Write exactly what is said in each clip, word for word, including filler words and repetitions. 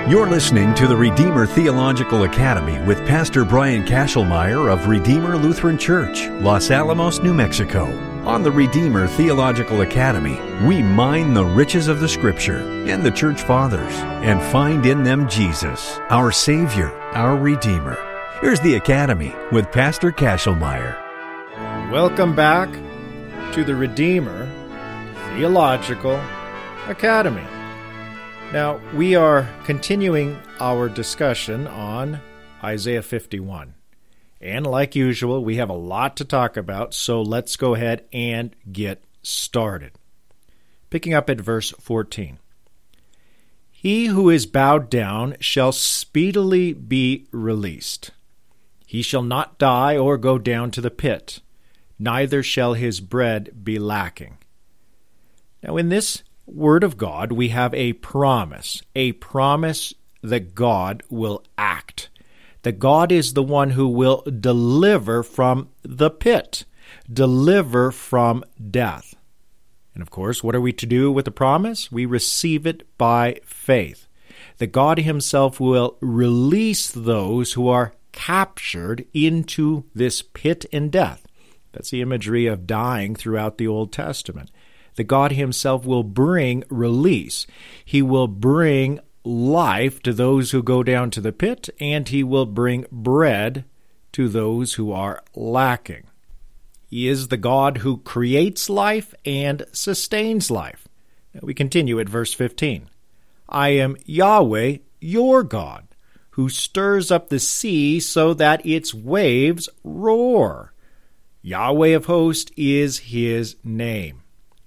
You're listening to the Redeemer Theological Academy with Pastor Brian Kashelmeyer of Redeemer Lutheran Church, Los Alamos, New Mexico. On the Redeemer Theological Academy, we mine the riches of the Scripture and the Church Fathers and find in them Jesus, our Savior, our Redeemer. Here's the Academy with Pastor Kashelmeyer. Welcome back to the Redeemer Theological Academy. Now, we are continuing our discussion on Isaiah fifty-one. And like usual, we have a lot to talk about, so let's go ahead and get started. Picking up at verse fourteen. He who is bowed down shall speedily be released. He shall not die or go down to the pit, neither shall his bread be lacking. Now, in this Word of God, we have a promise, a promise that God will act, that God is the one who will deliver from the pit, deliver from death. And of course, what are we to do with the promise? We receive it by faith, that God himself will release those who are captured into this pit and death. That's the imagery of dying throughout the Old Testament. That God himself will bring release. He will bring life to those who go down to the pit, and he will bring bread to those who are lacking. He is the God who creates life and sustains life. Now we continue at verse fifteen. I am Yahweh, your God, who stirs up the sea so that its waves roar. Yahweh of hosts is his name.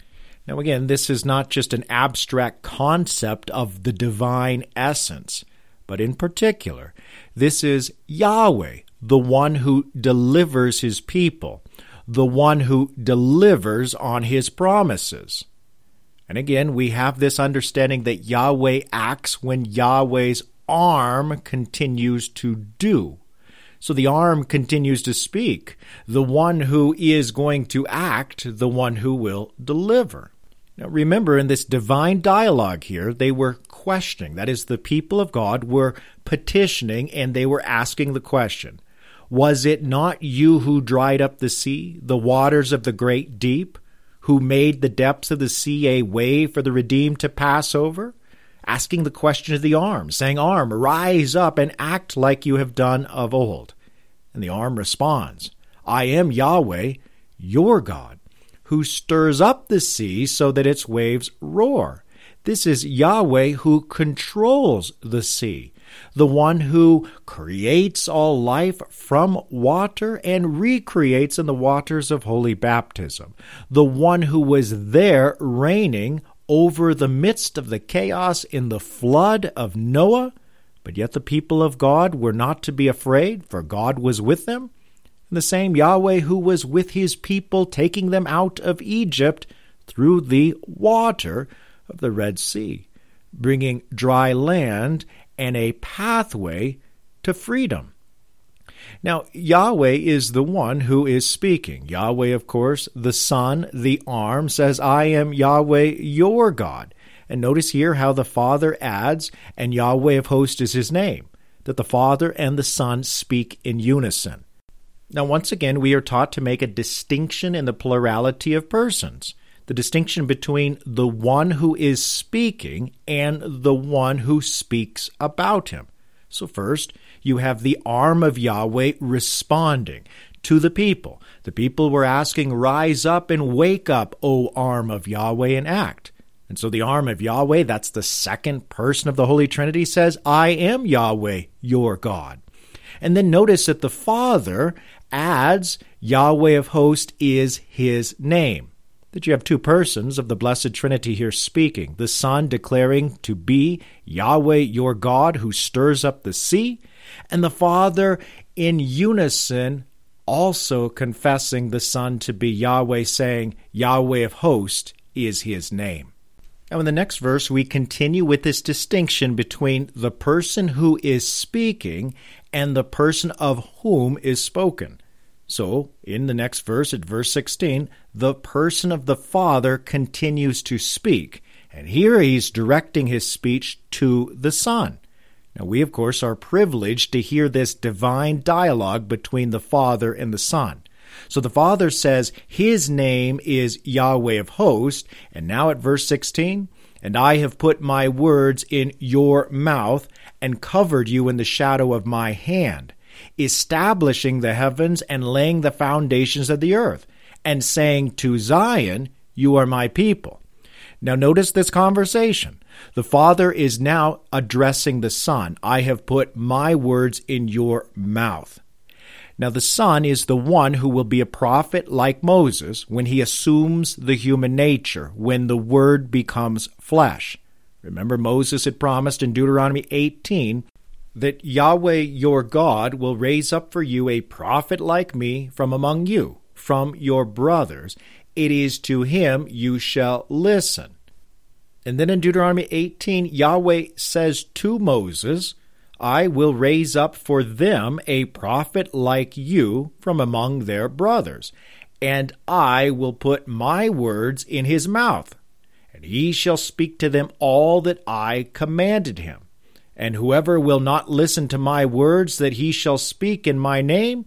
Now again, this is not just an abstract concept of the divine essence, but in particular, this is Yahweh, the one who delivers his people, the one who delivers on his promises. And again, we have this understanding that Yahweh acts when Yahweh's arm continues to do. So the arm continues to speak, the one who is going to act, the one who will deliver. Now remember, in this divine dialogue here, they were questioning. That is, the people of God were petitioning, and they were asking the question, was it not you who dried up the sea, the waters of the great deep, who made the depths of the sea a way for the redeemed to pass over? Asking the question of the arm, saying, Arm, rise up and act like you have done of old. And the arm responds, I am Yahweh, your God, who stirs up the sea so that its waves roar. This is Yahweh who controls the sea, the one who creates all life from water and recreates in the waters of holy baptism, the one who was there reigning over the midst of the chaos in the flood of Noah, but yet the people of God were not to be afraid, for God was with them. The same Yahweh who was with his people taking them out of Egypt through the water of the Red Sea, bringing dry land and a pathway to freedom. Now, Yahweh is the one who is speaking. Yahweh, of course, the Son, the arm, says, I am Yahweh, your God. And notice here how the Father adds, and Yahweh of hosts is his name, that the Father and the Son speak in unison. Now, once again, we are taught to make a distinction in the plurality of persons, the distinction between the one who is speaking and the one who speaks about him. So first, you have the arm of Yahweh responding to the people. The people were asking, rise up and wake up, O arm of Yahweh, and act. And so the arm of Yahweh, that's the second person of the Holy Trinity, says, I am Yahweh, your God. And then notice that the Father adds, Yahweh of hosts is his name. That you have two persons of the Blessed Trinity here speaking. The Son declaring to be Yahweh your God who stirs up the sea, and the Father in unison also confessing the Son to be Yahweh, saying Yahweh of hosts is his name. Now in the next verse, we continue with this distinction between the person who is speaking and the person of whom is spoken. So, in the next verse, at verse sixteen, the person of the Father continues to speak. And here he's directing his speech to the Son. Now, we, of course, are privileged to hear this divine dialogue between the Father and the Son. So the Father says his name is Yahweh of hosts, and now at verse sixteen, and I have put my words in your mouth and covered you in the shadow of my hand, establishing the heavens and laying the foundations of the earth, and saying to Zion, you are my people. Now notice this conversation. The Father is now addressing the Son. I have put my words in your mouth. Now the Son is the one who will be a prophet like Moses when he assumes the human nature, when the Word becomes flesh. Remember, Moses had promised in Deuteronomy eighteen that Yahweh your God will raise up for you a prophet like me from among you, from your brothers. It is to him you shall listen. And then in Deuteronomy eighteen, Yahweh says to Moses, I will raise up for them a prophet like you from among their brothers, and I will put my words in his mouth, and he shall speak to them all that I commanded him. And whoever will not listen to my words that he shall speak in my name,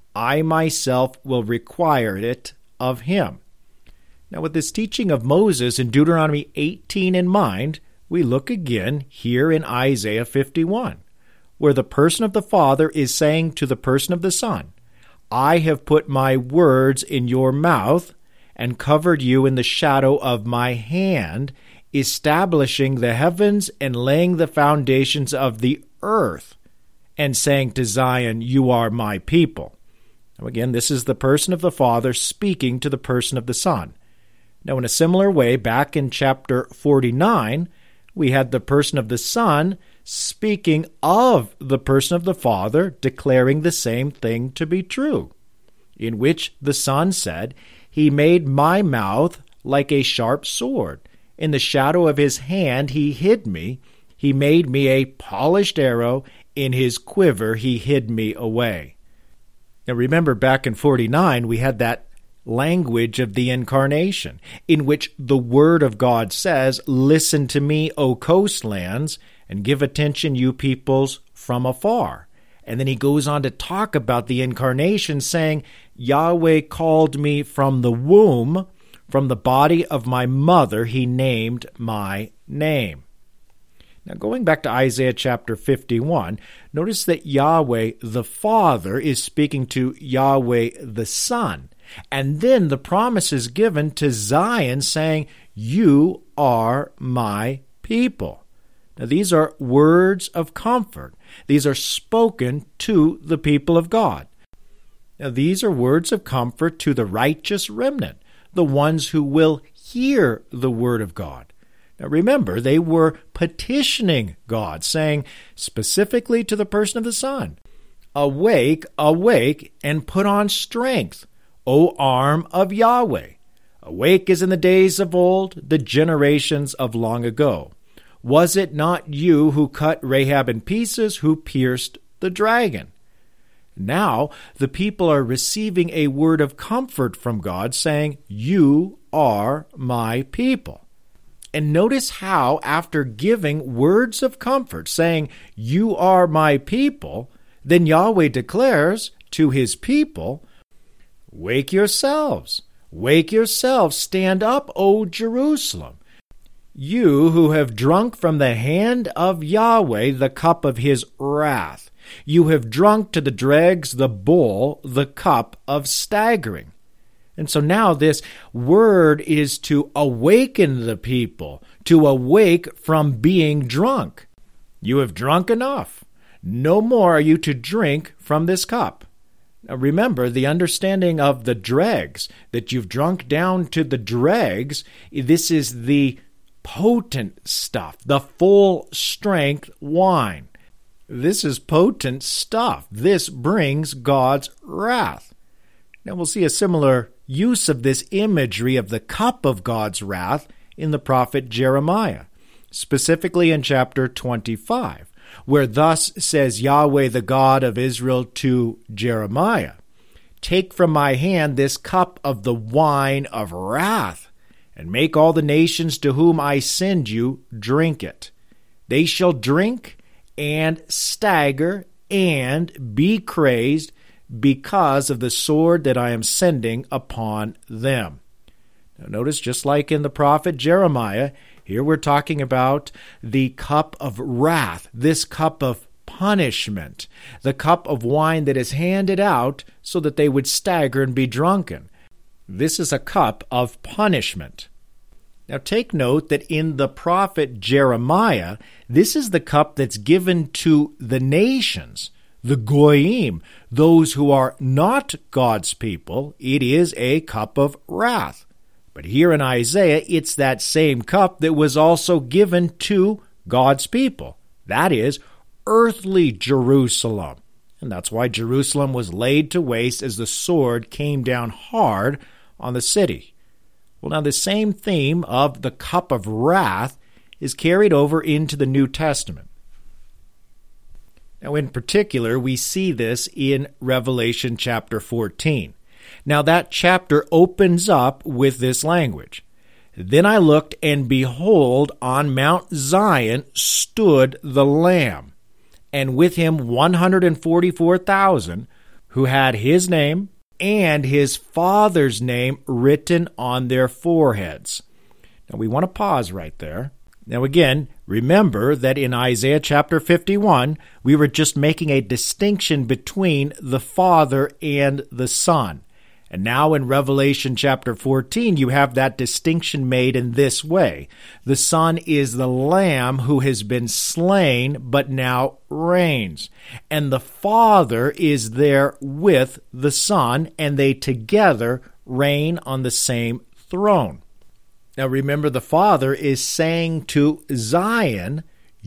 I myself will require it of him. Now, with this teaching of Moses in Deuteronomy eighteen in mind, we look again here in Isaiah fifty-one, where the person of the Father is saying to the person of the Son, I have put my words in your mouth and covered you in the shadow of my hand, establishing the heavens and laying the foundations of the earth, and saying to Zion, you are my people. Now again, this is the person of the Father speaking to the person of the Son. Now in a similar way, back in chapter forty-nine, we had the person of the Son speaking of the person of the Father, declaring the same thing to be true, in which the Son said, he made my mouth like a sharp sword. In the shadow of his hand he hid me. He made me a polished arrow. In his quiver he hid me away. Now remember, back in forty-nine, we had that language of the incarnation, in which the Word of God says, listen to me, O coastlands, and give attention, you peoples from afar. And then he goes on to talk about the incarnation, saying, Yahweh called me from the womb, from the body of my mother, he named my name. Now, going back to Isaiah chapter fifty-one, notice that Yahweh the Father is speaking to Yahweh the Son. And then the promise is given to Zion, saying, you are my people. Now, these are words of comfort. These are spoken to the people of God. Now, these are words of comfort to the righteous remnant, the ones who will hear the word of God. Now, remember, they were petitioning God, saying specifically to the person of the Son, awake, awake, and put on strength, O arm of Yahweh. Awake as in the days of old, the generations of long ago. Was it not you who cut Rahab in pieces, who pierced the dragon? Now the people are receiving a word of comfort from God, saying, you are my people. And notice how, after giving words of comfort, saying, you are my people, then Yahweh declares to his people, wake yourselves, wake yourselves, stand up, O Jerusalem. You who have drunk from the hand of Yahweh the cup of his wrath. You have drunk to the dregs the bowl, the cup of staggering. And so now this word is to awaken the people, to awake from being drunk. You have drunk enough. No more are you to drink from this cup. Now remember, the understanding of the dregs, that you've drunk down to the dregs, this is the potent stuff, the full strength wine. This is potent stuff. This brings God's wrath. Now we'll see a similar use of this imagery of the cup of God's wrath in the prophet Jeremiah, specifically in chapter twenty-five, where thus says Yahweh the God of Israel to Jeremiah, take from my hand this cup of the wine of wrath, and make all the nations to whom I send you drink it. They shall drink and stagger and be crazed because of the sword that I am sending upon them. Now notice, just like in the prophet Jeremiah, here we're talking about the cup of wrath, this cup of punishment, the cup of wine that is handed out so that they would stagger and be drunken. This is a cup of punishment. Now take note that in the prophet Jeremiah, this is the cup that's given to the nations, the goyim, those who are not God's people. It is a cup of wrath. But here in Isaiah, it's that same cup that was also given to God's people. That is, earthly Jerusalem. And that's why Jerusalem was laid to waste as the sword came down hard on the city. Well, now the same theme of the cup of wrath is carried over into the New Testament. Now, in particular, we see this in Revelation chapter fourteen. Now, that chapter opens up with this language. Then I looked, and behold, on Mount Zion stood the Lamb, and with him one hundred forty-four thousand, who had his name and his Father's name written on their foreheads. Now, we want to pause right there. Now, again, remember that in Isaiah chapter fifty-one, we were just making a distinction between the Father and the Son. And now in Revelation chapter fourteen, you have that distinction made in this way. The Son is the Lamb who has been slain, but now reigns. And the Father is there with the Son, and they together reign on the same throne. Now remember, the Father is saying to Zion,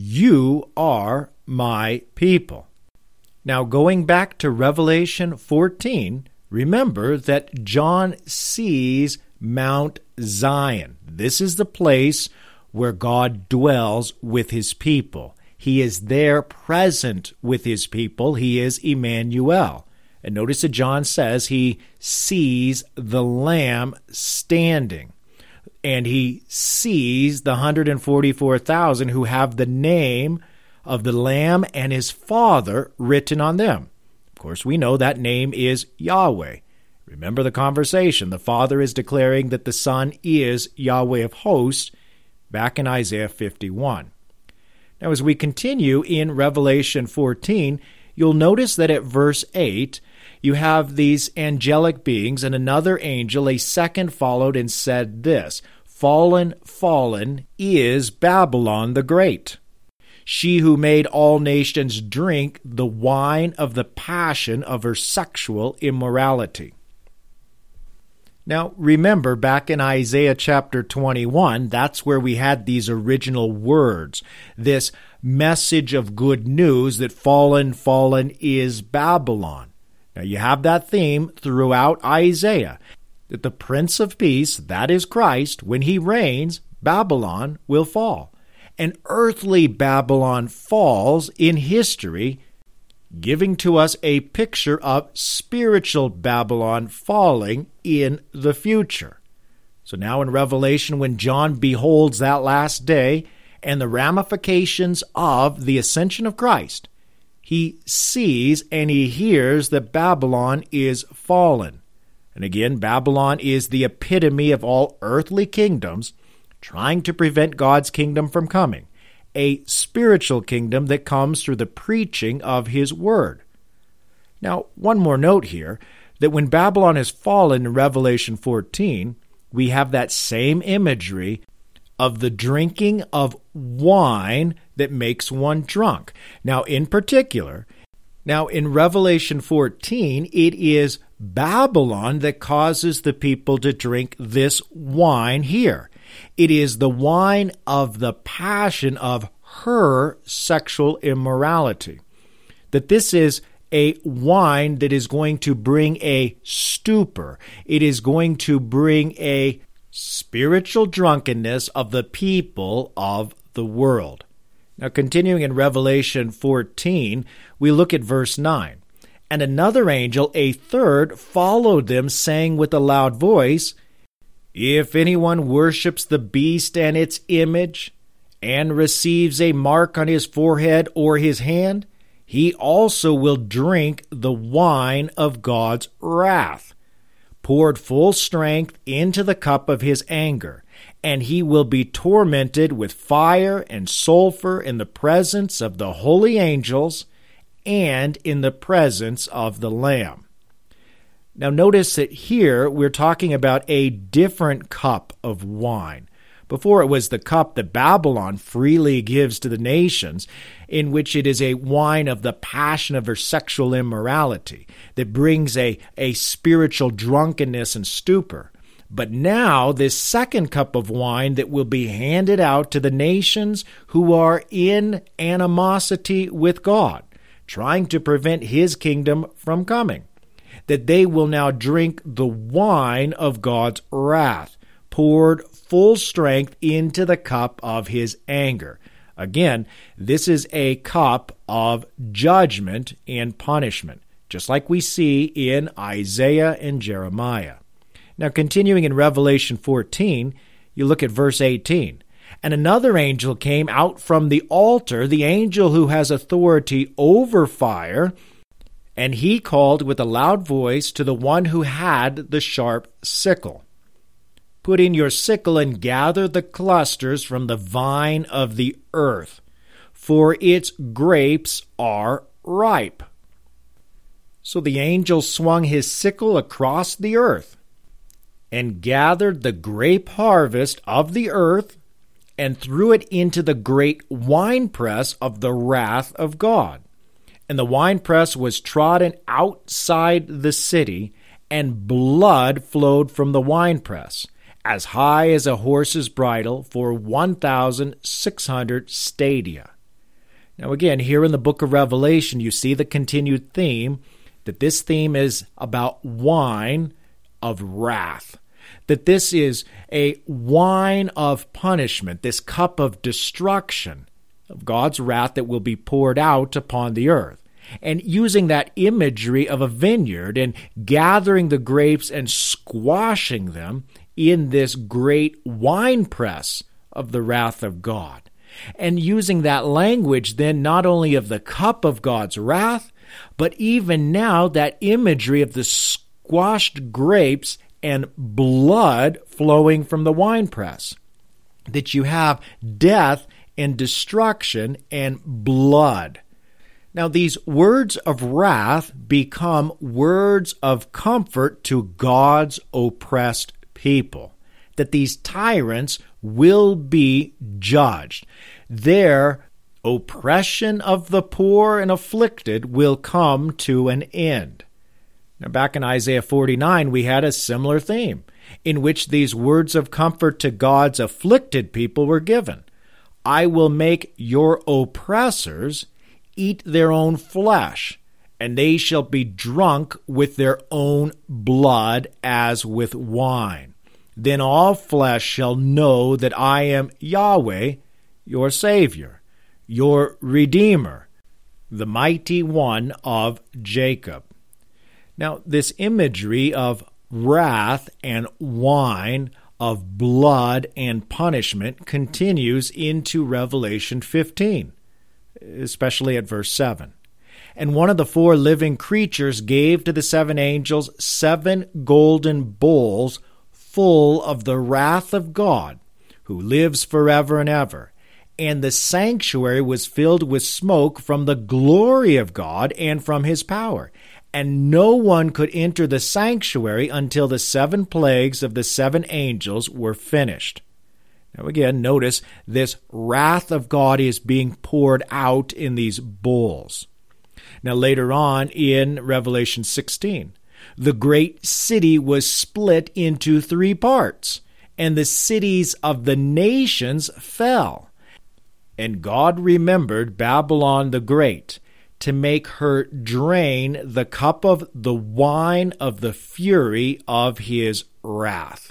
"You are my people." Now going back to Revelation fourteen, remember that John sees Mount Zion. This is the place where God dwells with his people. He is there present with his people. He is Emmanuel. And notice that John says he sees the Lamb standing. And he sees the one hundred forty-four thousand who have the name of the Lamb and his Father written on them. Of course, we know that name is Yahweh. Remember the conversation. The Father is declaring that the Son is Yahweh of hosts back in Isaiah fifty-one. Now, as we continue in Revelation fourteen, you'll notice that at verse eight, you have these angelic beings, and another angel, a second, followed and said this, "Fallen, fallen is Babylon the Great, she who made all nations drink the wine of the passion of her sexual immorality." Now, remember, back in Isaiah chapter twenty-one, that's where we had these original words, this message of good news that fallen, fallen is Babylon. Now, you have that theme throughout Isaiah, that the Prince of Peace, that is Christ, when he reigns, Babylon will fall. And earthly Babylon falls in history, giving to us a picture of spiritual Babylon falling in the future. So now in Revelation, when John beholds that last day and the ramifications of the ascension of Christ, he sees and he hears that Babylon is fallen. And again, Babylon is the epitome of all earthly kingdoms trying to prevent God's kingdom from coming, a spiritual kingdom that comes through the preaching of his word. Now, one more note here, that when Babylon has fallen in Revelation fourteen, we have that same imagery of the drinking of wine that makes one drunk. Now, in particular, now in Revelation fourteen, it is Babylon that causes the people to drink this wine here. It is the wine of the passion of her sexual immorality. That this is a wine that is going to bring a stupor. It is going to bring a spiritual drunkenness of the people of the world. Now, continuing in Revelation fourteen, we look at verse nine. And another angel, a third, followed them, saying with a loud voice, "If anyone worships the beast and its image, and receives a mark on his forehead or his hand, he also will drink the wine of God's wrath, poured full strength into the cup of his anger, and he will be tormented with fire and sulfur in the presence of the holy angels and in the presence of the Lamb. Now notice that here we're talking about a different cup of wine. Before, it was the cup that Babylon freely gives to the nations, in which it is a wine of the passion of her sexual immorality that brings a, a spiritual drunkenness and stupor. But now, this second cup of wine that will be handed out to the nations who are in animosity with God, trying to prevent his kingdom from coming, that they will now drink the wine of God's wrath, poured full strength into the cup of his anger. Again, this is a cup of judgment and punishment, just like we see in Isaiah and Jeremiah. Now, continuing in Revelation fourteen, you look at verse eighteen. And another angel came out from the altar, the angel who has authority over fire, and he called with a loud voice to the one who had the sharp sickle. Put in your sickle and gather the clusters from the vine of the earth, for its grapes are ripe. So the angel swung his sickle across the earth and gathered the grape harvest of the earth and threw it into the great winepress of the wrath of God. And the winepress was trodden outside the city, and blood flowed from the winepress, as high as a horse's bridle, for one thousand six hundred stadia. Now again, here in the book of Revelation, you see the continued theme, that this theme is about wine of wrath, that this is a wine of punishment, this cup of destruction of God's wrath that will be poured out upon the earth. And using that imagery of a vineyard and gathering the grapes and squashing them in this great winepress of the wrath of God. And using that language then not only of the cup of God's wrath, but even now that imagery of the squashed grapes and blood flowing from the winepress. That you have death and destruction and blood. Now, these words of wrath become words of comfort to God's oppressed people, that these tyrants will be judged. Their oppression of the poor and afflicted will come to an end. Now, back in Isaiah forty-nine, we had a similar theme, in which these words of comfort to God's afflicted people were given. I will make your oppressors eat their own flesh, and they shall be drunk with their own blood as with wine. Then all flesh shall know that I am Yahweh, your Savior, your Redeemer, the mighty one of Jacob. Now, this imagery of wrath and wine, of blood and punishment, continues into Revelation fifteen. Especially at verse seven. And one of the four living creatures gave to the seven angels seven golden bowls full of the wrath of God, who lives forever and ever. And the sanctuary was filled with smoke from the glory of God and from his power. And no one could enter the sanctuary until the seven plagues of the seven angels were finished. Now again, notice this wrath of God is being poured out in these bowls. Now later on in Revelation sixteen, the great city was split into three parts, and the cities of the nations fell. And God remembered Babylon the Great, to make her drain the cup of the wine of the fury of his wrath.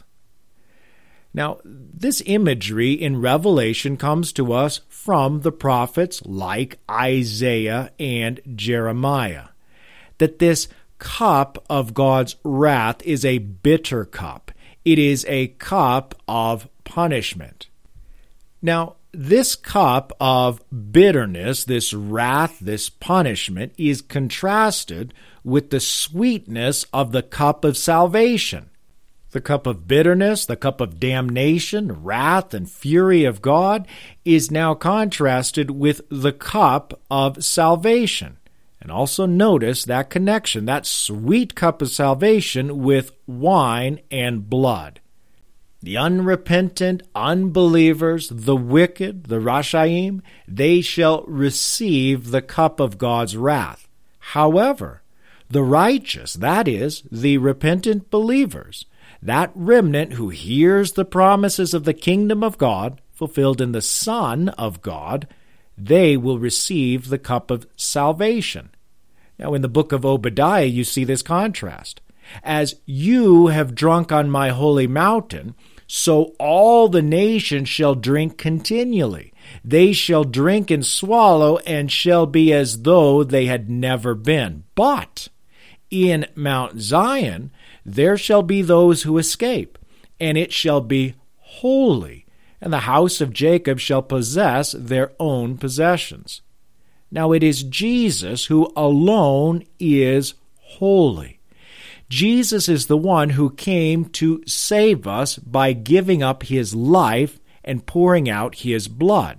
Now, this imagery in Revelation comes to us from the prophets like Isaiah and Jeremiah, that this cup of God's wrath is a bitter cup. It is a cup of punishment. Now, this cup of bitterness, this wrath, this punishment, is contrasted with the sweetness of the cup of salvation. The cup of bitterness, the cup of damnation, wrath, and fury of God is now contrasted with the cup of salvation. And also notice that connection, that sweet cup of salvation with wine and blood. The unrepentant unbelievers, the wicked, the Rashaim, they shall receive the cup of God's wrath. However, the righteous, that is, the repentant believers, that remnant who hears the promises of the kingdom of God, fulfilled in the Son of God, they will receive the cup of salvation. Now, in the book of Obadiah, you see this contrast. As you have drunk on my holy mountain, so all the nations shall drink continually. They shall drink and swallow, and shall be as though they had never been. But in Mount Zion there shall be those who escape, and it shall be holy, and the house of Jacob shall possess their own possessions. Now it is Jesus who alone is holy. Jesus is the one who came to save us by giving up his life and pouring out his blood.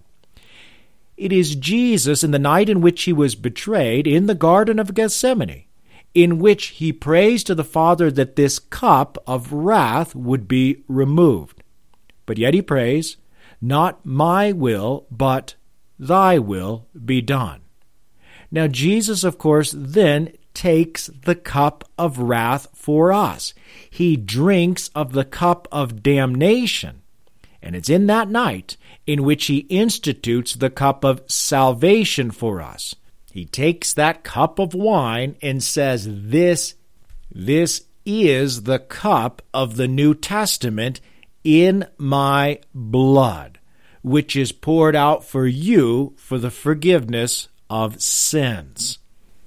It is Jesus, in the night in which he was betrayed in the Garden of Gethsemane, in which he prays to the Father that this cup of wrath would be removed. But yet he prays, "Not my will, but thy will be done." Now Jesus, of course, then takes the cup of wrath for us. He drinks of the cup of damnation. And it's in that night in which he institutes the cup of salvation for us. He takes that cup of wine and says, this, this is the cup of the New Testament in my blood, which is poured out for you for the forgiveness of sins.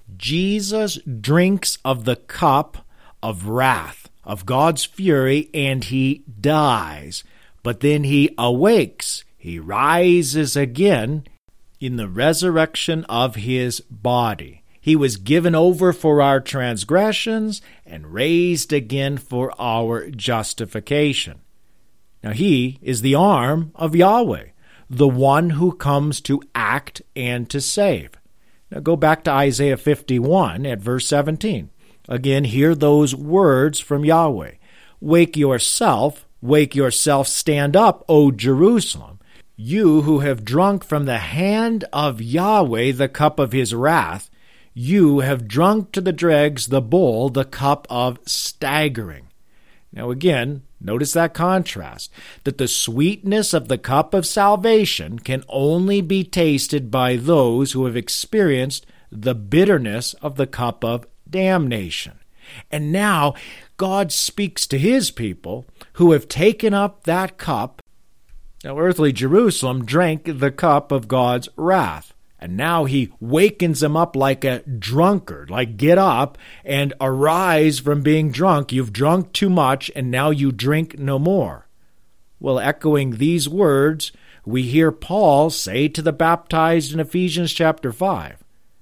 Jesus drinks of the cup of wrath, of God's fury, and he dies. But then he awakes. He rises again in the resurrection of his body. He was given over for our transgressions and raised again for our justification. Now he is the arm of Yahweh, the one who comes to act and to save. Now go back to Isaiah fifty-one at verse seventeen. Again, hear those words from Yahweh. Wake yourself, wake yourself, stand up, O Jerusalem, you who have drunk from the hand of Yahweh the cup of his wrath. You have drunk to the dregs the bowl, the cup of staggering. Now again, notice that contrast, that the sweetness of the cup of salvation can only be tasted by those who have experienced the bitterness of the cup of damnation. And now God speaks to his people who have taken up that cup. Now earthly Jerusalem drank the cup of God's wrath. And now he wakens them up like a drunkard, like get up and arise from being drunk. You've drunk too much and now you drink no more. Well, echoing these words, we hear Paul say to the baptized in Ephesians chapter five,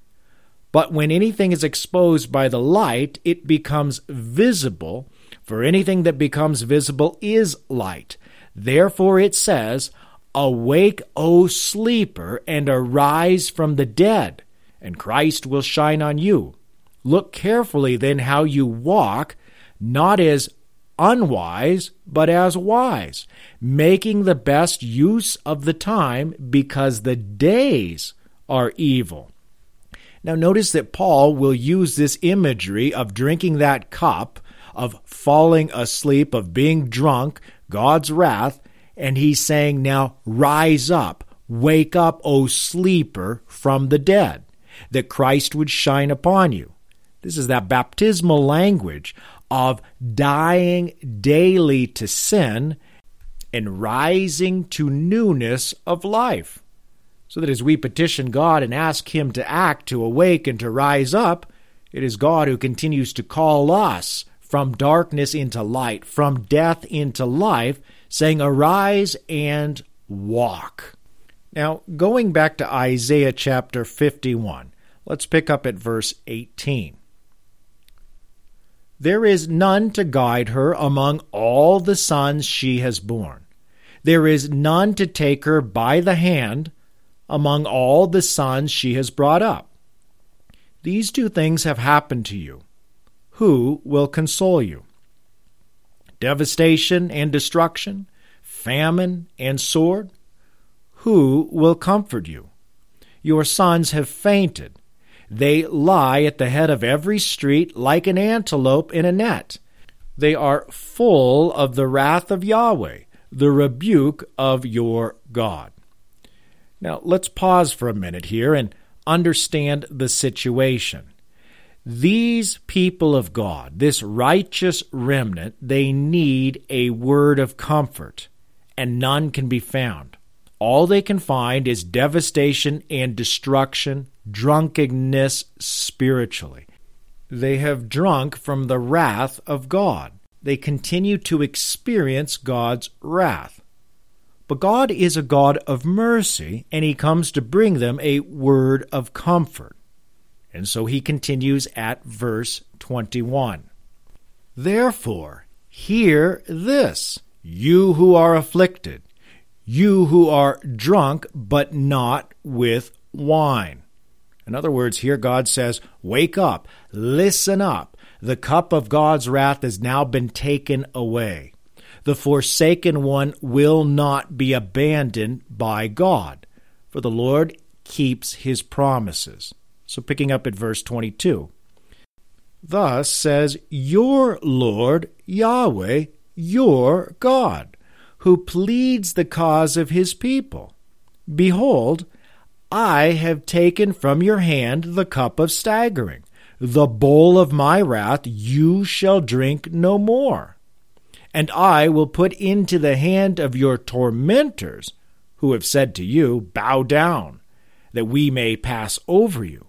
"But when anything is exposed by the light, it becomes visible, for anything that becomes visible is light. Therefore it says, Awake, O sleeper, and arise from the dead, and Christ will shine on you. Look carefully then how you walk, not as unwise, but as wise, making the best use of the time, because the days are evil." Now notice that Paul will use this imagery of drinking that cup, of falling asleep, of being drunk, God's wrath, and he's saying now, rise up, wake up, O sleeper, from the dead, that Christ would shine upon you. This is that baptismal language of dying daily to sin and rising to newness of life. So that as we petition God and ask him to act, to awake, and to rise up, it is God who continues to call us from darkness into light, from death into life, saying, arise and walk. Now, going back to Isaiah chapter fifty-one, let's pick up at verse eighteen. There is none to guide her among all the sons she has borne. There is none to take her by the hand among all the sons she has brought up. These two things have happened to you. Who will console you? Devastation and destruction, famine and sword. Who will comfort you? Your sons have fainted. They lie at the head of every street like an antelope in a net. They are full of the wrath of Yahweh, the rebuke of your God. Now, let's pause for a minute here and understand the situation. These people of God, this righteous remnant, they need a word of comfort, and none can be found. All they can find is devastation and destruction, drunkenness spiritually. They have drunk from the wrath of God. They continue to experience God's wrath. But God is a God of mercy, and He comes to bring them a word of comfort. And so He continues at verse twenty-one. Therefore, hear this, you who are afflicted, you who are drunk, but not with wine. In other words, here God says, wake up, listen up. The cup of God's wrath has now been taken away. The forsaken one will not be abandoned by God, for the Lord keeps His promises. So picking up at verse twenty-two. Thus says your Lord Yahweh, your God, who pleads the cause of His people. Behold, I have taken from your hand the cup of staggering. The bowl of my wrath you shall drink no more. And I will put into the hand of your tormentors, who have said to you, bow down, that we may pass over you.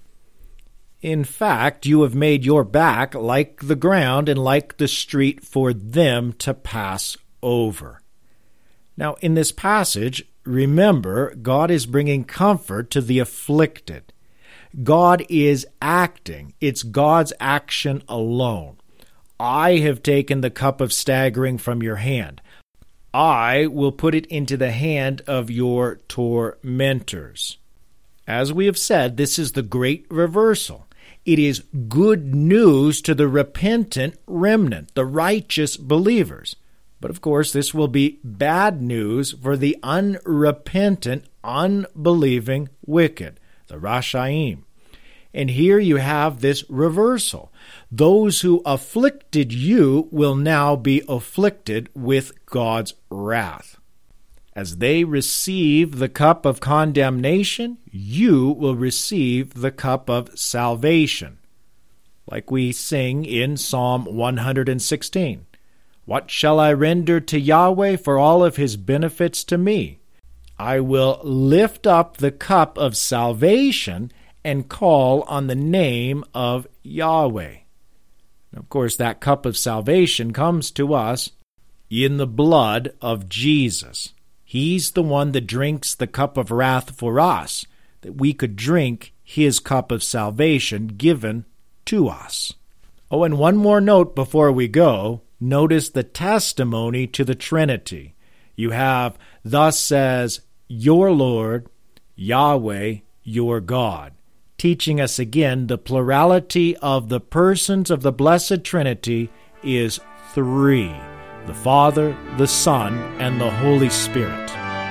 In fact, you have made your back like the ground and like the street for them to pass over. Now, in this passage, remember, God is bringing comfort to the afflicted. God is acting. It's God's action alone. I have taken the cup of staggering from your hand. I will put it into the hand of your tormentors. As we have said, this is the great reversal. It is good news to the repentant remnant, the righteous believers. But of course, this will be bad news for the unrepentant, unbelieving wicked, the Rashaim. And here you have this reversal. Those who afflicted you will now be afflicted with God's wrath. As they receive the cup of condemnation, you will receive the cup of salvation. Like we sing in Psalm one hundred sixteen. What shall I render to Yahweh for all of His benefits to me? I will lift up the cup of salvation and call on the name of Yahweh. Of course, that cup of salvation comes to us in the blood of Jesus. He's the one that drinks the cup of wrath for us, that we could drink His cup of salvation given to us. Oh, and one more note before we go. Notice the testimony to the Trinity. You have, thus says your Lord, Yahweh, your God, teaching us again the plurality of the persons of the Blessed Trinity is three, the Father, the Son, and the Holy Spirit.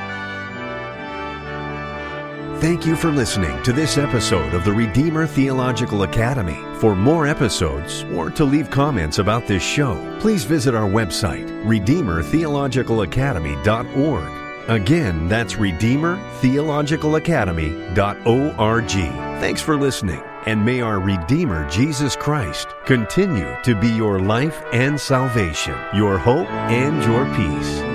Thank you for listening to this episode of the Redeemer Theological Academy. For more episodes or to leave comments about this show, please visit our website, redeemer theological academy dot org. Again, that's redeemer theological academy dot org. Thanks for listening, and may our Redeemer Jesus Christ continue to be your life and salvation, your hope and your peace.